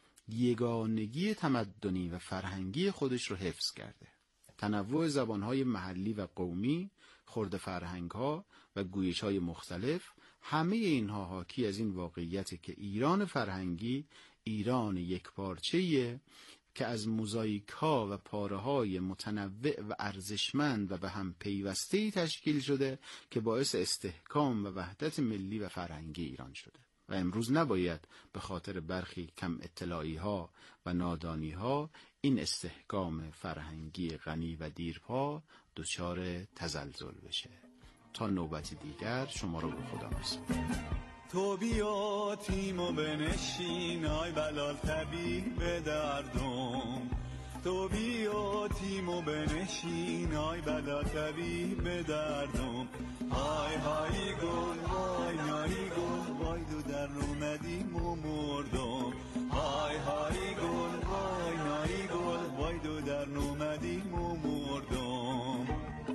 یگانگی تمدنی و فرهنگی خودش رو حفظ کرده. تنوع زبانهای محلی و قومی، خرد فرهنگها و گویش‌های مختلف، همه اینها حاکی از این واقعیت که ایران فرهنگی ایران یک پارچه‌ایه که از موزاییک‌ها و پاره‌های متنوع و ارزشمند و به هم پیوسته‌ای تشکیل شده که باعث استحکام و وحدت ملی و فرهنگی ایران شده و امروز نباید به خاطر برخی کم اطلاعی‌ها و نادانی‌ها این استحکام فرهنگی غنی و دیرپا دچار تزلزل بشه. تا نوبتی دیگر شما رو به خدا می‌سپارم. تو بیا تیمو بنشین آی بلال طبیب به دردم، تو بیا تیمو بنشین آی بلال طبیب به دردم، های های گل وای نایی گل وای دو در اومدیم و مردم، های های گل وای نایی گل وای دو در اومدیم و مردم.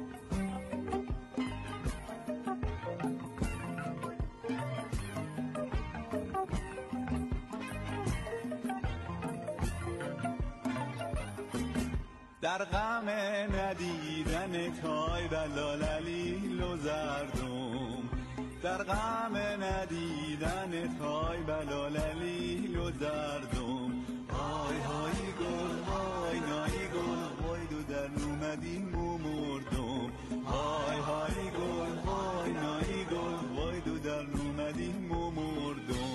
در غم ندیدن تای بلال علیل و زردم، در غم ندیدن تای بلال علیل و زردم، های های گل وای نایی گل وای دو در اومدیم و مردم، های های گل وای نایی گل وای دو در اومدیم و مردم.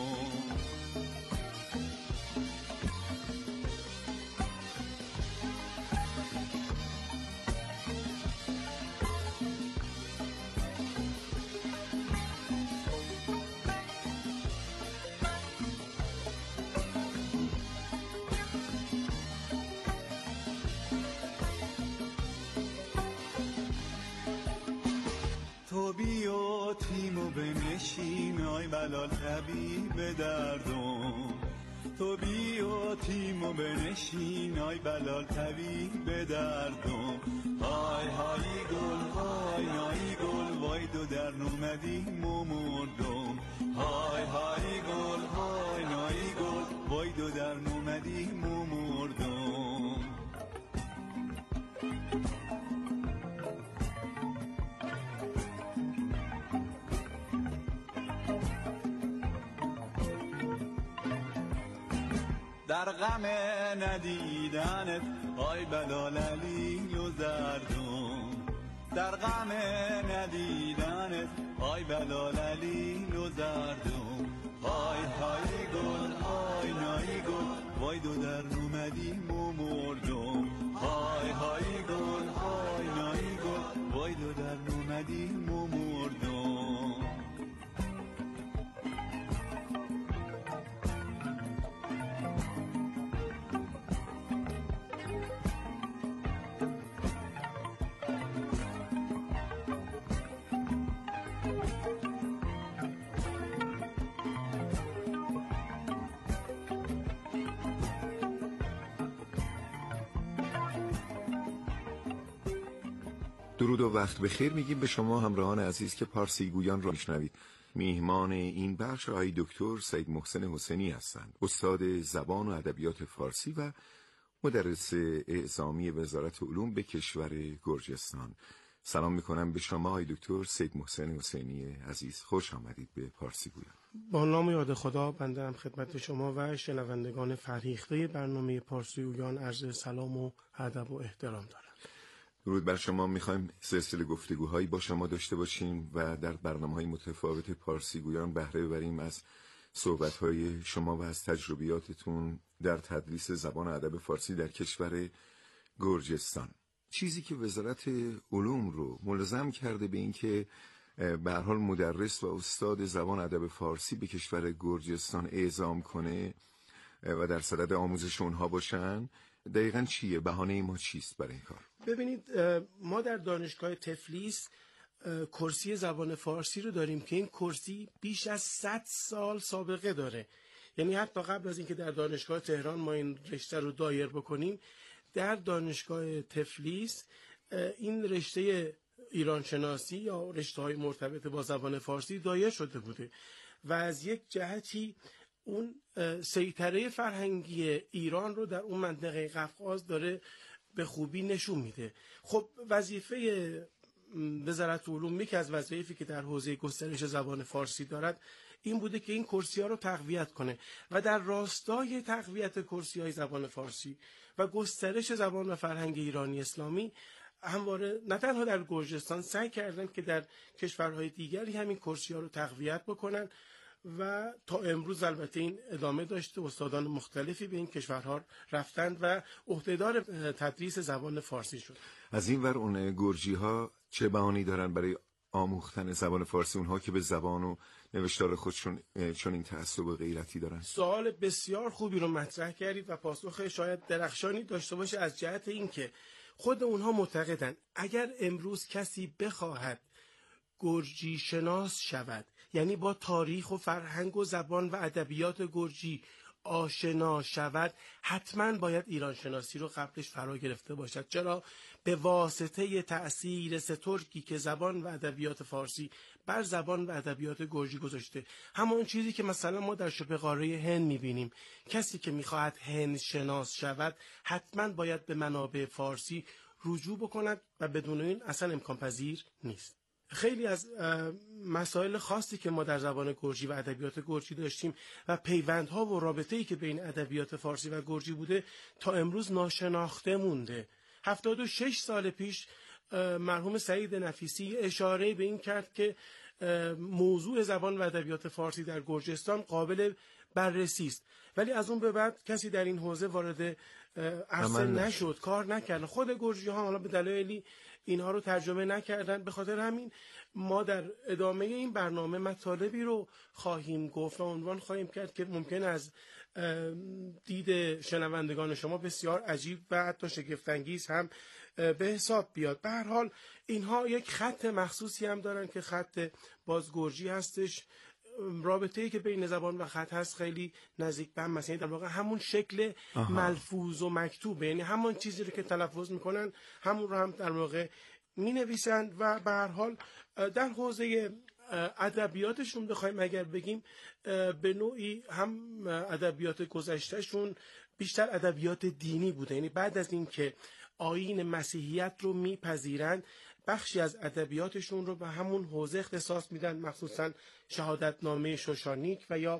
تو بیا تیمو بنشین آی بلال طبیب به دردم، تو بیا تیمو بنشین آی بلال طبیب به دردم، های های گل وای نایی گل وای دو در اومدیم و مردم، های های گل وای نایی گل وای دو در اومدیم و مردم. در غم ندیدنت آی بلال علیل و زردم در غم ندیدنت آی بلال علیل و زردم های های گل های نایی گل وای دو در اومدیم و مردم های های گل های نایی گل وای دو در اومدیم و مردم درود و وقت بخیر میگیم به شما همراهان عزیز که پارسی گویان را میشنوید. میهمان این بخش آقای دکتر سید محسن حسینی هستند، استاد زبان و ادبیات فارسی و مدرس اعزامی وزارت علوم به کشور گرجستان. سلام میکنم به شما آقای دکتر سید محسن حسینی عزیز، خوش آمدید به پارسی گویان. با نام یاد خدا بنده هم خدمت شما و شنوندگان فرهیخته برنامه پارسی گویان عرض سلام و ادب و احترام دارم. درود بر شما. میخوایم سلسله گفتگوهایی با شما داشته باشیم و در برنامه‌های متفاوت پارسی گویان بهره ببریم از صحبت‌های شما و از تجربیاتتون در تدریس زبان و ادب فارسی در کشور گرجستان. چیزی که وزارت علوم رو ملزم کرده به این که به هر حال مدرس و استاد زبان و ادب فارسی به کشور گرجستان اعزام کنه و در صدد آموزش اونها باشن، دقیقاً چیه؟ بهانه ما چیست برای این کار؟ ببینید، ما در دانشگاه تفلیس کرسی زبان فارسی رو داریم که این کرسی بیش از صد سال سابقه داره. یعنی حتی قبل از اینکه در دانشگاه تهران ما این رشته رو دایر بکنیم، در دانشگاه تفلیس این رشته ایران شناسی یا رشته‌های مرتبط با زبان فارسی دایر شده بوده و از یک جهتی اون سیطره فرهنگی ایران رو در اون منطقه قفقاز داره به خوبی نشون میده. خب وظیفه وزارت علوم، یکی از وظایفی که در حوزه گسترش زبان فارسی دارد این بوده که این کرسی ها رو تقویت کنه و در راستای تقویت کرسی های زبان فارسی و گسترش زبان و فرهنگ ایرانی اسلامی همواره نه تنها در گرجستان سعی کردن که در کشورهای دیگری همین کرسی ها رو تقویت بکنن و تا امروز البته این ادامه داشته. استادان مختلفی به این کشورها رفتند و عهدهدار تدریس زبان فارسی شد. از این ور اون گرجی ها چه بهانه‌ای دارن برای آموختن زبان فارسی، اونها که به زبان و نوشتار خودشون چون این تعصب و غیرتی دارن؟ سوال بسیار خوبی رو مطرح کردید و پاسخ شاید درخشانی داشته باشه از جهت اینکه خود اونها معتقدن اگر امروز کسی بخواهد گرجی شناس شود، یعنی با تاریخ و فرهنگ و زبان و ادبیات گرجی آشنا شود، حتما باید ایران شناسی رو قبلش فرا گرفته باشد. چرا؟ به واسطه تأثیر سترگی که زبان و ادبیات فارسی بر زبان و ادبیات گرجی گذاشته. همون چیزی که مثلا ما در شبه قاره هند میبینیم، کسی که میخواهد هند شناس شود حتما باید به منابع فارسی رجوع بکند و بدون این اصلا امکان پذیر نیست. خیلی از مسائل خاصی که ما در زبان گرجی و ادبیات گرجی داشتیم و پیوندها و رابطه‌ای که بین ادبیات فارسی و گرجی بوده تا امروز ناشناخته مونده. هفتاد و شش سال پیش مرحوم سعید نفیسی اشاره به این کرد که موضوع زبان و ادبیات فارسی در گرجستان قابل بررسی است، ولی از اون به بعد کسی در این حوزه وارد عرصه نشد، کار نکرد. خود گرجی ها حالا به دلایلی اینها رو ترجمه نکردن. به خاطر همین ما در ادامه این برنامه مطالبی رو خواهیم گفت و عنوان خواهیم کرد که ممکن از دید شنوندگان شما بسیار عجیب و حتی شگفت‌انگیز هم به حساب بیاد. به هر حال اینها یک خط مخصوصی هم دارن که خط بازگرجی هستش. رابطه‌ای که بین زبان و خط هست خیلی نزدیک به هم، مثلا در واقع همون شکل آها. ملفوظ و مکتوب، یعنی همون چیزی رو که تلفظ میکنن همون رو هم در واقع مینویسند و به هر حال در حوزه ادبیاتشون بخوایم اگر بگیم به نوعی هم ادبیات گذشتهشون بیشتر ادبیات دینی بوده، یعنی بعد از این که آیین مسیحیت رو میپذیرند بخشی از ادبیاتشون رو به همون حوزه اختصاص میدن، مخصوصا شهادتنامه شوشانیک و یا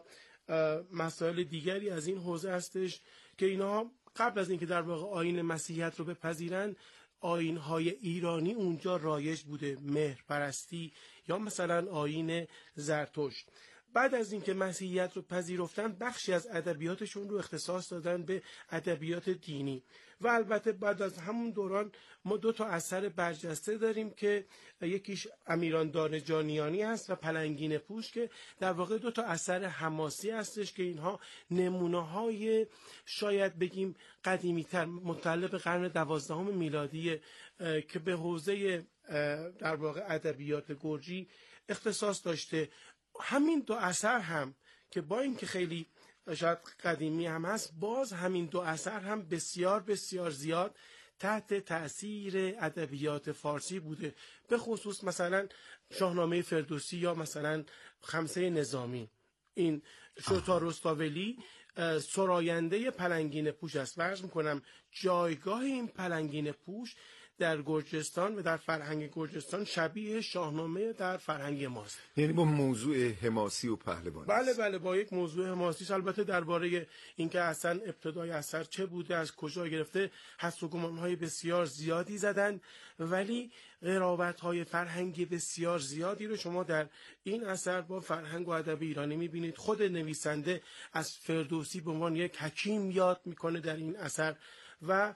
مسائل دیگری از این حوزه هستش که اینها قبل از اینکه در واقع آیین مسیحیت رو بپذیرن، آیین‌های ایرانی اونجا رایج بوده، مهرپرستی یا مثلا آیین زرتشت. بعد از اینکه مسیحیت رو پذیرفتن، بخشی از ادبیاتشون رو اختصاص دادن به ادبیات دینی و البته بعد از همون دوران ما دو تا اثر برجسته داریم که یکیش امیراندار جانیانی هست و پلنگین پوش که در واقع دو تا اثر حماسی هستش که اینها نمونه‌های شاید بگیم قدیمی‌تر متعلق به قرن دوازدهم میلادی که به حوزه در واقع ادبیات گرجی اختصاص داشته. همین دو اثر هم که با اینکه خیلی شاید قدیمی هم هست، باز همین دو اثر هم بسیار بسیار زیاد تحت تأثیر ادبیات فارسی بوده، به خصوص مثلا شاهنامه فردوسی یا مثلا خمسه نظامی. این شوتا رستاولی سراینده پلنگین پوش است و عرض میکنم جایگاه این پلنگین پوش در گرجستان و در فرهنگ گرجستان شبیه شاهنامه در فرهنگ ماست. یعنی با موضوع حماسی و پهلوانی. بله بله با یک موضوع حماسی. البته درباره اینکه اصلا ابتدای اثر چه بوده، از کجا گرفته، حدس و گمان‌های بسیار زیادی زدن، ولی قرابت‌های فرهنگی بسیار زیادی رو شما در این اثر با فرهنگ و ادب ایرانی می‌بینید. خود نویسنده از فردوسی به عنوان یک حکیم یاد می‌کنه در این اثر و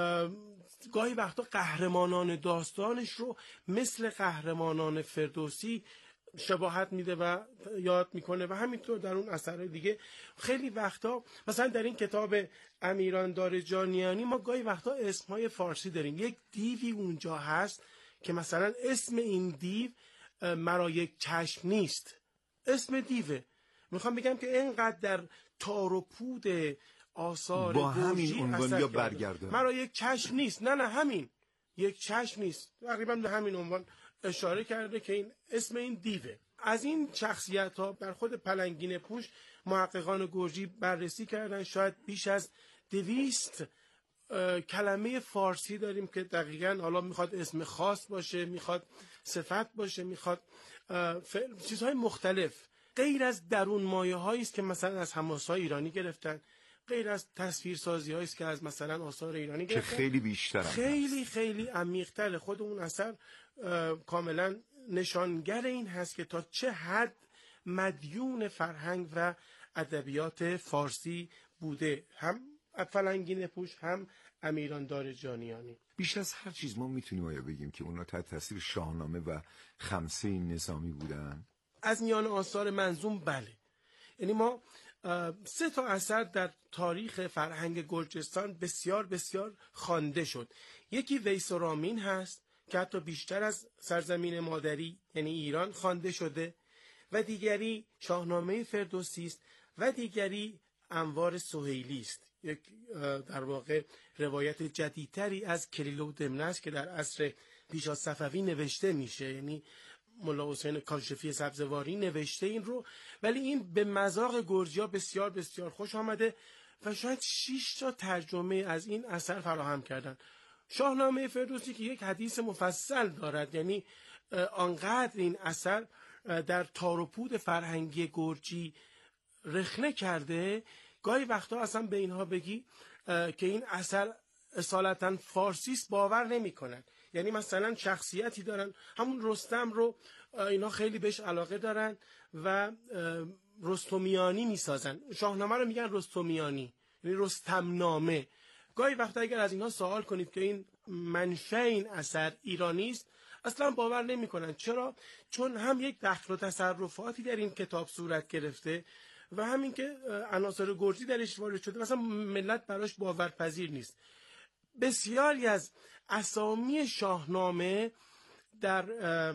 گاهی وقتا قهرمانان داستانش رو مثل قهرمانان فردوسی شباهت میده و یاد میکنه و همینطور در اون اثرهای دیگه. خیلی وقتا مثلا در این کتاب امیراندار جانیانی ما گاهی وقتا اسمهای فارسی داریم. یک دیوی اونجا هست که مثلا اسم این دیو مرا یک چشم نیست، اسم دیوه. میخوام بگم که اینقدر در تار و پود آثار با همین عنوان یا برگردان مرا یک چشم نیست، نه نه همین یک چشم نیست، تقریبا به همین عنوان اشاره کرده که این اسم این دیوه. از این شخصیت ها در خود پلنگین پوش محققان گرجی بررسی کردن. شاید بیش از دویست کلمه فارسی داریم که دقیقاً حالا میخواد اسم خاص باشه، میخواد صفت باشه، میخواد چیزهای مختلف، غیر از درون مایه هایی است که مثلا از حماسای ایرانی گرفتن، غیر از تصویرسازی هایی است که از مثلا آثار ایرانی گرفتن که خیلی بیشتر، خیلی خیلی عمیق‌تر. خود اون اثر کاملا نشانگر این هست که تا چه حد مدیون فرهنگ و ادبیات فارسی بوده، هم پلنگین پوش هم امیراندار جانیانی. بیش از هر چیز ما میتونیم آیا بگیم که اونا تحت تاثیر شاهنامه و خمسه نظامی بودن؟ از میان آثار منظوم بله. یعنی ما سه تا اثر در تاریخ فرهنگ گرجستان بسیار بسیار خوانده شد. یکی ویس و رامین هست که حتی بیشتر از سرزمین مادری یعنی ایران خوانده شده و دیگری شاهنامه فردوسی است و دیگری انوار سهیلی است، یک در واقع روایت جدیدتری از کلیله و دمنه است که در عصر پیش از صفوی نوشته میشه. یعنی ملا حسین کاشفی سبزواری نوشته این رو، ولی این به مذاق گرجیا بسیار بسیار خوش آمده و شاید شش تا ترجمه از این اثر فراهم کردن. شاهنامه فردوسی که یک حدیث مفصل دارد، یعنی آنقدر این اثر در تار و پود فرهنگی گرجی رخنه کرده، گاهی وقتا اصلا به اینها بگی که این اثر اصالتا فارسیست باور نمی کنن. یعنی مثلا شخصیتی دارن، همون رستم رو اینا خیلی بهش علاقه دارن و رستمیانی می سازن. شاهنامه رو میگن رستمیانی، یعنی رستم نامه. گاهی وقتا اگر از اینها سوال کنید که این منشأ این اثر ایرانی است، اصلا باور نمی کنن. چرا؟ چون هم یک دخل و تصرفاتی در این کتاب صورت گرفته و همین که عناصر گرجی درش وارد شده مثلا ملت براش باورپذیر نیست. بسیاری از اسامی شاهنامه در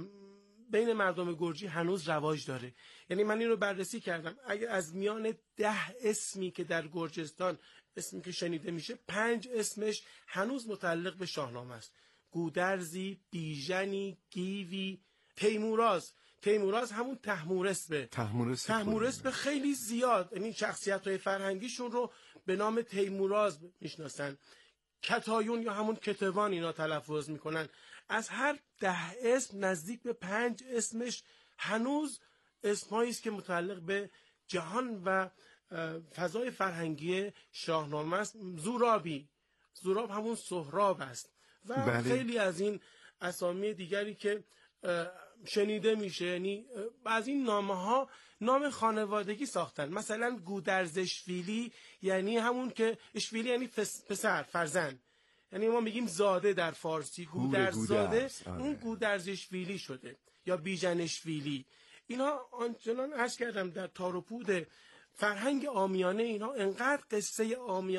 بین مردم گرجی هنوز رواج داره. یعنی من این رو بررسی کردم، اگر از میان ده اسمی که در گرجستان اسمی که شنیده میشه، پنج اسمش هنوز متعلق به شاهنامه است. گودرزی، بیژنی، گیوی، تیموراز. تیموراز همون تحمورسبه. تحمورسبه تحمورسبه خیلی زیاد، یعنی شخصیت‌های فرهنگیشون رو به نام تیموراز میشناسن. کتایون یا همون کتوان اینا تلفظ میکنن. از هر ده اسم نزدیک به پنج اسمش هنوز اسمایی است که متعلق به جهان و فضای فرهنگی شاهنامه است. زورابی، زوراب همون سهراب است و بله. خیلی از این اسامی دیگری که شنیده میشه، یعنی از این نامه ها نام خانوادگی ساختن. مثلا گودرز اشویلی یعنی همون که اشویلی یعنی پسر، فرزند، یعنی ما میگیم زاده در فارسی، گودرز زاده، اون گودرز اشویلی شده یا بیژن اشویلی. اینا آنچنان عرض کردم در تار و پود فرهنگ عامیانه، اینا انقدر قصه عامیانه